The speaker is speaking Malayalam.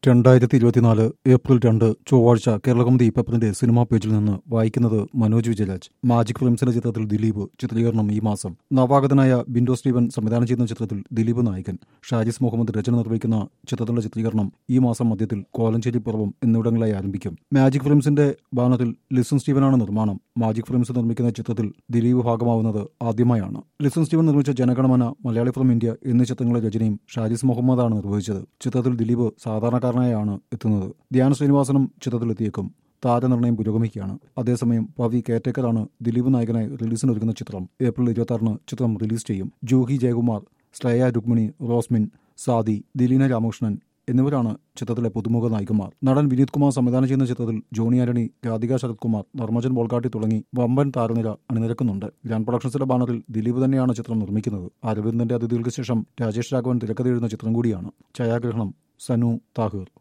2024 ഏപ്രിൽ 2 ചൊവ്വാഴ്ച കേരളകൗമുദി പേപ്പറിന്റെ സിനിമാ പേജിൽ നിന്ന് വായിക്കുന്നത് മനോജ് വിജയരാജ്. മാജിക് ഫിലിംസിന്റെ ചിത്രത്തിൽ ദിലീപ്, ചിത്രീകരണം ഈ മാസം. നവാഗതനായ ബിൻഡോ സ്റ്റീവൻ സംവിധാനം ചെയ്യുന്ന ചിത്രത്തിൽ ദിലീപ് നായകൻ. ഷാജിസ് മുഹമ്മദ് രചന നിർവഹിക്കുന്ന ചിത്രത്തിന്റെ ചിത്രീകരണം ഈ മാസം മധ്യത്തിൽ കോലഞ്ചേരി പുറവും എന്നിവിടങ്ങളിലായി ആരംഭിക്കും. മാജിക് ഫിലിംസിന്റെ ബാനറിൽ ലിസൺ സ്റ്റീവനാണ് നിർമ്മാണം. മാജിക് ഫിലിംസ് നിർമ്മിക്കുന്ന ചിത്രത്തിൽ ദിലീപ് ഭാഗമാവുന്നത് ആദ്യമായാണ്. ലിസൺ സ്റ്റീവൻ നിർമ്മിച്ച ജനഗണമന, മലയാളി ഫിലിം ഇന്ത്യ എന്നീ ചിത്രങ്ങളുടെ രചനയും ഷാജിസ് മുഹമ്മദാണ് നിർവഹിച്ചത്. ചിത്രത്തിൽ ദിലീപ് സാധാരണക്കാരനായാണ് എത്തുന്നത്. ധ്യാൻ ശ്രീനിവാസനും ചിത്രത്തിലെത്തിയേക്കും. താരനിർണയം പുരോഗമിക്കുകയാണ്. അതേസമയം പവി കെയർടേക്കറാണ് ദിലീപ് നായകനായി റിലീസിനൊരുക്കുന്ന ചിത്രം. ഏപ്രിൽ 26 ചിത്രം റിലീസ് ചെയ്യും. ജൂഹി ജയകുമാർ, ശ്രേയ രുക്മിണി, റോസ്മിൻ, സാദി, ദിലീന രാമകൃഷ്ണൻ എന്നിവരാണ് ചിത്രത്തിലെ പുതുമുഖ നായികമാർ. നടൻ വിനീത് കുമാർ സംവിധാനം ചെയ്യുന്ന ചിത്രത്തിൽ ജോണി ആന്റണി, രാധിക ശരത് കുമാർ, ധർമ്മജൻ ബോൾഗാട്ടി തുടങ്ങി വമ്പൻ താരനിര അണിനിരക്കുന്നുണ്ട്. ഗ്രാൻഡ് പ്രൊഡക്ഷൻസിന്റെ ബാനറിൽ ദിലീപ് തന്നെയാണ് ചിത്രം നിർമ്മിക്കുന്നത്. അരവിന്ദന്റെ അതിഥികൾക്ക് ശേഷം രാജേഷ് രാഘവൻ തിരക്കഥ എഴുതുന്ന ചിത്രം കൂടിയാണ്. ഛായാഗ്രഹണം സനു താഹിർ.